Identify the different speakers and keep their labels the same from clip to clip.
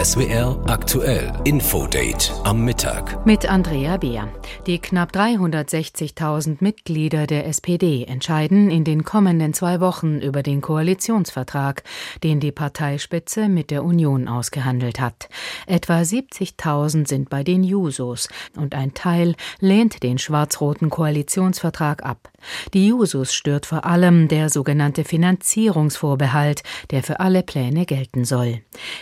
Speaker 1: SWR aktuell Infodate am Mittag.
Speaker 2: Mit Andrea Beer. Die knapp 360.000 Mitglieder der SPD entscheiden in den kommenden 2 Wochen über den Koalitionsvertrag, den die Parteispitze mit der Union ausgehandelt hat. Etwa 70.000 sind bei den Jusos und ein Teil lehnt den schwarz-roten Koalitionsvertrag ab. Die Jusos stört vor allem der sogenannte Finanzierungsvorbehalt, der für alle Pläne gelten soll.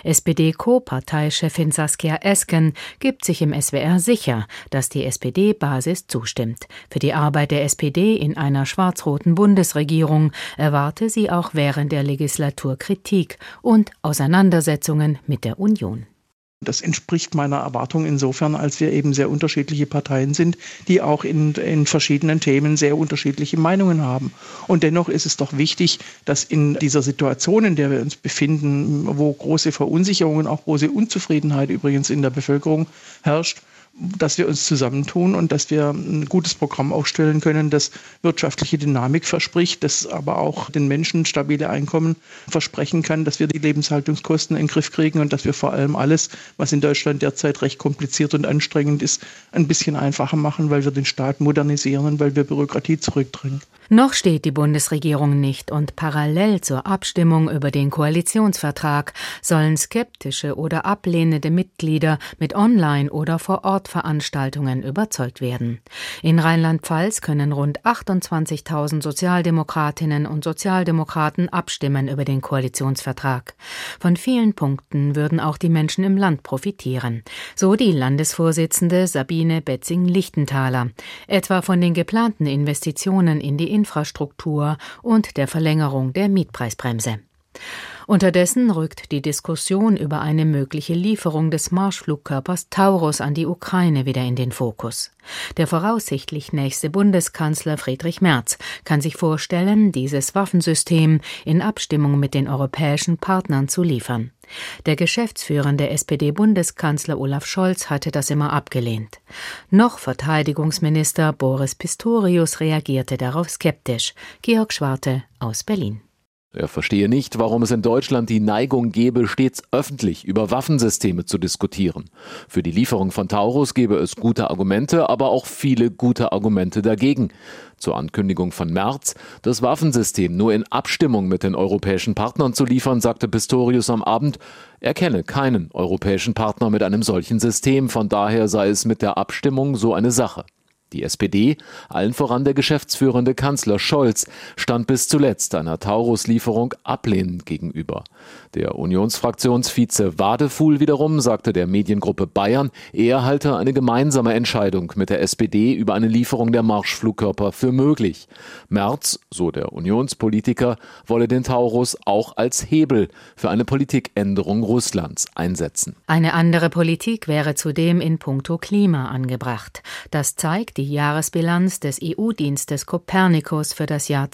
Speaker 2: SPD-Co-Parteichefin Saskia Esken gibt sich im SWR sicher, dass die SPD-Basis zustimmt. Für die Arbeit der SPD in einer schwarz-roten Bundesregierung erwarte sie auch während der Legislatur Kritik und Auseinandersetzungen mit der Union.
Speaker 3: Das entspricht meiner Erwartung insofern, als wir eben sehr unterschiedliche Parteien sind, die auch in verschiedenen Themen sehr unterschiedliche Meinungen haben. Und dennoch ist es doch wichtig, dass in dieser Situation, in der wir uns befinden, wo große Verunsicherung und auch große Unzufriedenheit übrigens in der Bevölkerung herrscht, dass wir uns zusammentun und dass wir ein gutes Programm aufstellen können, das wirtschaftliche Dynamik verspricht, das aber auch den Menschen stabile Einkommen versprechen kann, dass wir die Lebenshaltungskosten in den Griff kriegen und dass wir vor allem alles, was in Deutschland derzeit recht kompliziert und anstrengend ist, ein bisschen einfacher machen, weil wir den Staat modernisieren und weil wir Bürokratie zurückdrängen.
Speaker 2: Noch steht die Bundesregierung nicht und parallel zur Abstimmung über den Koalitionsvertrag sollen skeptische oder ablehnende Mitglieder mit Online- oder Vor-Ort-Veranstaltungen überzeugt werden. In Rheinland-Pfalz können rund 28.000 Sozialdemokratinnen und Sozialdemokraten abstimmen über den Koalitionsvertrag. Von vielen Punkten würden auch die Menschen im Land profitieren. So die Landesvorsitzende Sabine Betzing-Lichtenthaler. Etwa von den geplanten Investitionen in die Infrastruktur und der Verlängerung der Mietpreisbremse. Unterdessen rückt die Diskussion über eine mögliche Lieferung des Marschflugkörpers Taurus an die Ukraine wieder in den Fokus. Der voraussichtlich nächste Bundeskanzler Friedrich Merz kann sich vorstellen, dieses Waffensystem in Abstimmung mit den europäischen Partnern zu liefern. Der geschäftsführende SPD-Bundeskanzler Olaf Scholz hatte das immer abgelehnt. Noch Verteidigungsminister Boris Pistorius reagierte darauf skeptisch. Georg Schwarte aus Berlin.
Speaker 4: Er verstehe nicht, warum es in Deutschland die Neigung gebe, stets öffentlich über Waffensysteme zu diskutieren. Für die Lieferung von Taurus gebe es gute Argumente, aber auch viele gute Argumente dagegen. Zur Ankündigung von Merz, das Waffensystem nur in Abstimmung mit den europäischen Partnern zu liefern, sagte Pistorius am Abend, er kenne keinen europäischen Partner mit einem solchen System, von daher sei es mit der Abstimmung so eine Sache. Die SPD, allen voran der geschäftsführende Kanzler Scholz, stand bis zuletzt einer Taurus-Lieferung ablehnend gegenüber. Der Unionsfraktionsvize Wadefuhl wiederum sagte der Mediengruppe Bayern, er halte eine gemeinsame Entscheidung mit der SPD über eine Lieferung der Marschflugkörper für möglich. Merz, so der Unionspolitiker, wolle den Taurus auch als Hebel für eine Politikänderung Russlands einsetzen.
Speaker 2: Eine andere Politik wäre zudem in puncto Klima angebracht. Das zeigt die Jahresbilanz des EU-Dienstes Copernicus für das Jahr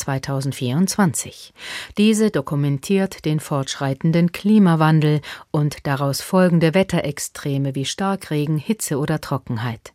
Speaker 2: 2024. Diese dokumentiert den fortschreitenden Klimawandel und daraus folgende Wetterextreme wie Starkregen, Hitze oder Trockenheit.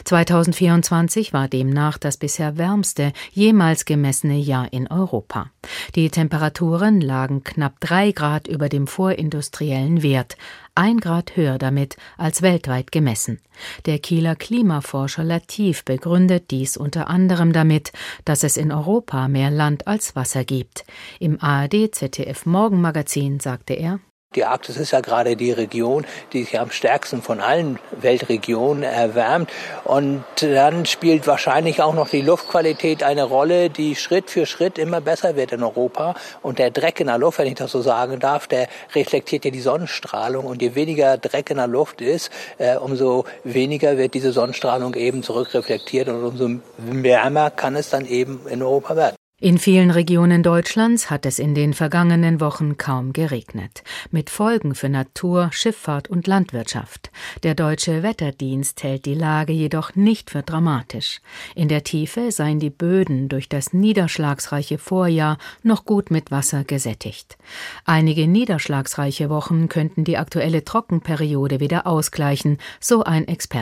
Speaker 2: 2024 war demnach das bisher wärmste jemals gemessene Jahr in Europa. Die Temperaturen lagen knapp 3 Grad über dem vorindustriellen Wert, 1 Grad höher damit als weltweit gemessen. Der Kieler Klimaforscher Latif begründet dies unter anderem damit, dass es in Europa mehr Land als Wasser gibt. Im ARD-ZDF-Morgenmagazin sagte er:
Speaker 5: Die Arktis ist ja gerade die Region, die sich am stärksten von allen Weltregionen erwärmt. Und dann spielt wahrscheinlich auch noch die Luftqualität eine Rolle, die Schritt für Schritt immer besser wird in Europa. Und der Dreck in der Luft, wenn ich das so sagen darf, der reflektiert ja die Sonnenstrahlung. Und je weniger Dreck in der Luft ist, umso weniger wird diese Sonnenstrahlung eben zurückreflektiert. Und umso wärmer kann es dann eben in Europa werden.
Speaker 2: In vielen Regionen Deutschlands hat es in den vergangenen Wochen kaum geregnet, mit Folgen für Natur, Schifffahrt und Landwirtschaft. Der Deutsche Wetterdienst hält die Lage jedoch nicht für dramatisch. In der Tiefe seien die Böden durch das niederschlagsreiche Vorjahr noch gut mit Wasser gesättigt. Einige niederschlagsreiche Wochen könnten die aktuelle Trockenperiode wieder ausgleichen, so ein Experte.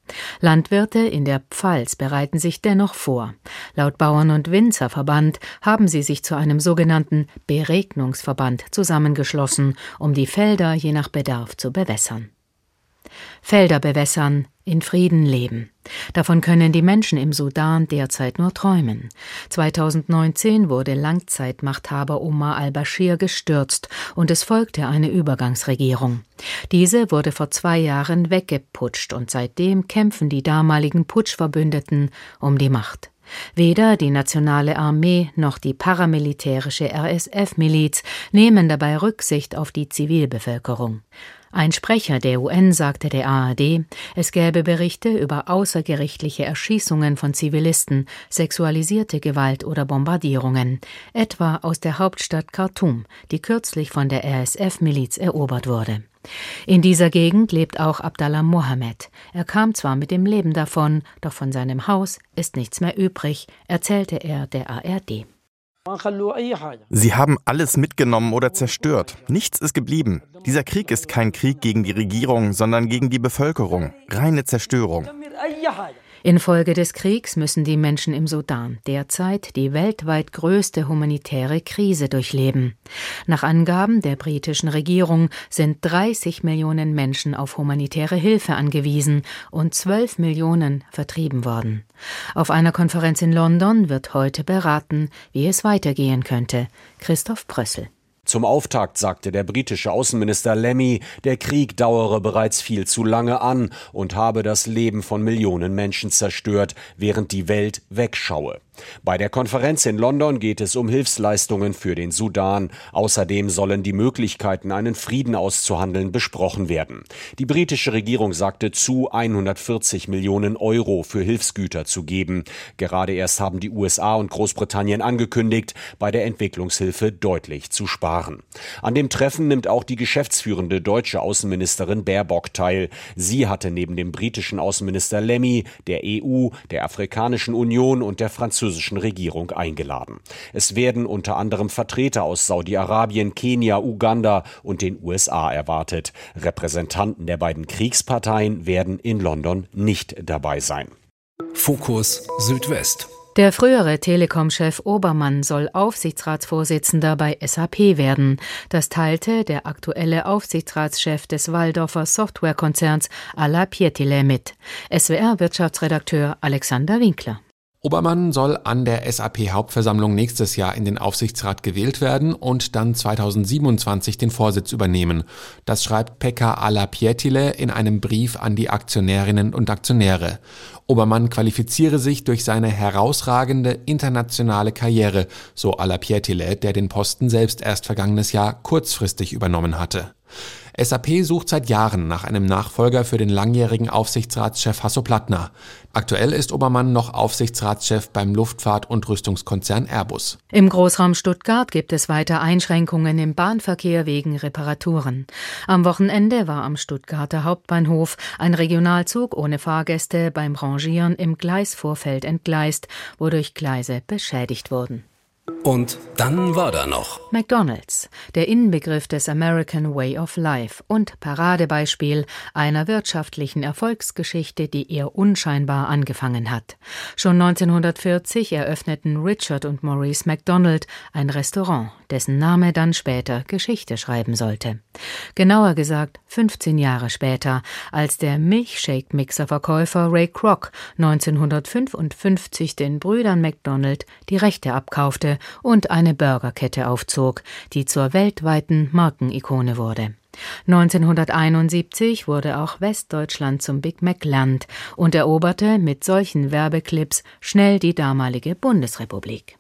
Speaker 2: Landwirte in der Pfalz bereiten sich dennoch vor. Laut Bauern- und Winzerverband haben sie sich zu einem sogenannten Beregnungsverband zusammengeschlossen, um die Felder je nach Bedarf zu bewässern. Felder bewässern, in Frieden leben. Davon können die Menschen im Sudan derzeit nur träumen. 2019 wurde Langzeitmachthaber Omar al-Bashir gestürzt und es folgte eine Übergangsregierung. Diese wurde vor 2 Jahren weggeputscht und seitdem kämpfen die damaligen Putschverbündeten um die Macht. Weder die nationale Armee noch die paramilitärische RSF-Miliz nehmen dabei Rücksicht auf die Zivilbevölkerung. Ein Sprecher der UN sagte der ARD, es gäbe Berichte über außergerichtliche Erschießungen von Zivilisten, sexualisierte Gewalt oder Bombardierungen, etwa aus der Hauptstadt Khartoum, die kürzlich von der RSF-Miliz erobert wurde. In dieser Gegend lebt auch Abdallah Mohammed. Er kam zwar mit dem Leben davon, doch von seinem Haus ist nichts mehr übrig, erzählte er der ARD.
Speaker 6: Sie haben alles mitgenommen oder zerstört. Nichts ist geblieben. Dieser Krieg ist kein Krieg gegen die Regierung, sondern gegen die Bevölkerung. Reine Zerstörung.
Speaker 2: Infolge des Kriegs müssen die Menschen im Sudan derzeit die weltweit größte humanitäre Krise durchleben. Nach Angaben der britischen Regierung sind 30 Millionen Menschen auf humanitäre Hilfe angewiesen und 12 Millionen vertrieben worden. Auf einer Konferenz in London wird heute beraten, wie es weitergehen könnte. Christoph Brössel.
Speaker 7: Zum Auftakt sagte der britische Außenminister Lemmy, der Krieg dauere bereits viel zu lange an und habe das Leben von Millionen Menschen zerstört, während die Welt wegschaue. Bei der Konferenz in London geht es um Hilfsleistungen für den Sudan. Außerdem sollen die Möglichkeiten, einen Frieden auszuhandeln, besprochen werden. Die britische Regierung sagte zu, 140 Millionen Euro für Hilfsgüter zu geben. Gerade erst haben die USA und Großbritannien angekündigt, bei der Entwicklungshilfe deutlich zu sparen. An dem Treffen nimmt auch die geschäftsführende deutsche Außenministerin Baerbock teil. Sie hatte neben dem britischen Außenminister Lemmy, der EU, der Afrikanischen Union und der französischen Regierung eingeladen. Es werden unter anderem Vertreter aus Saudi-Arabien, Kenia, Uganda und den USA erwartet. Repräsentanten der beiden Kriegsparteien werden in London nicht dabei sein.
Speaker 1: Fokus Südwest.
Speaker 2: Der frühere Telekom-Chef Obermann soll Aufsichtsratsvorsitzender bei SAP werden. Das teilte der aktuelle Aufsichtsratschef des Walldorfer Softwarekonzerns Alla Pietilä mit. SWR-Wirtschaftsredakteur Alexander Winkler.
Speaker 8: Obermann soll an der SAP-Hauptversammlung nächstes Jahr in den Aufsichtsrat gewählt werden und dann 2027 den Vorsitz übernehmen. Das schreibt Pekka Alla Pietilä in einem Brief an die Aktionärinnen und Aktionäre. Obermann qualifiziere sich durch seine herausragende internationale Karriere, so Alla Pietilä, der den Posten selbst erst vergangenes Jahr kurzfristig übernommen hatte. SAP sucht seit Jahren nach einem Nachfolger für den langjährigen Aufsichtsratschef Hasso Plattner. Aktuell ist Obermann noch Aufsichtsratschef beim Luftfahrt- und Rüstungskonzern Airbus.
Speaker 2: Im Großraum Stuttgart gibt es weiter Einschränkungen im Bahnverkehr wegen Reparaturen. Am Wochenende war am Stuttgarter Hauptbahnhof ein Regionalzug ohne Fahrgäste beim Rangieren im Gleisvorfeld entgleist, wodurch Gleise beschädigt wurden.
Speaker 1: Und dann war da noch
Speaker 2: McDonald's, der Inbegriff des American Way of Life und Paradebeispiel einer wirtschaftlichen Erfolgsgeschichte, die eher unscheinbar angefangen hat. Schon 1940 eröffneten Richard und Maurice McDonald ein Restaurant, dessen Name dann später Geschichte schreiben sollte. Genauer gesagt 15 Jahre später, als der Milchshake-Mixer-Verkäufer Ray Kroc 1955 den Brüdern McDonald die Rechte abkaufte und eine Burgerkette aufzog, die zur weltweiten Markenikone wurde. 1971 wurde auch Westdeutschland zum Big Mac-Land und eroberte mit solchen Werbeclips schnell die damalige Bundesrepublik.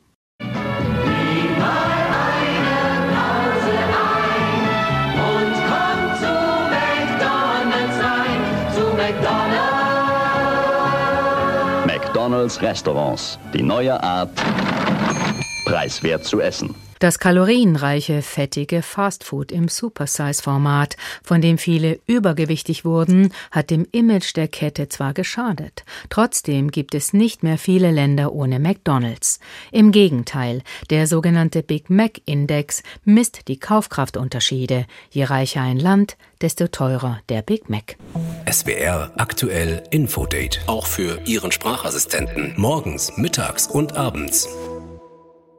Speaker 9: McDonald's Restaurants, die neue Art, preiswert zu essen.
Speaker 2: Das kalorienreiche, fettige Fastfood im Supersize-Format, von dem viele übergewichtig wurden, hat dem Image der Kette zwar geschadet. Trotzdem gibt es nicht mehr viele Länder ohne McDonald's. Im Gegenteil, der sogenannte Big Mac-Index misst die Kaufkraftunterschiede. Je reicher ein Land, desto teurer der Big Mac.
Speaker 1: SWR aktuell Infodate. Auch für Ihren Sprachassistenten. Morgens, mittags und abends.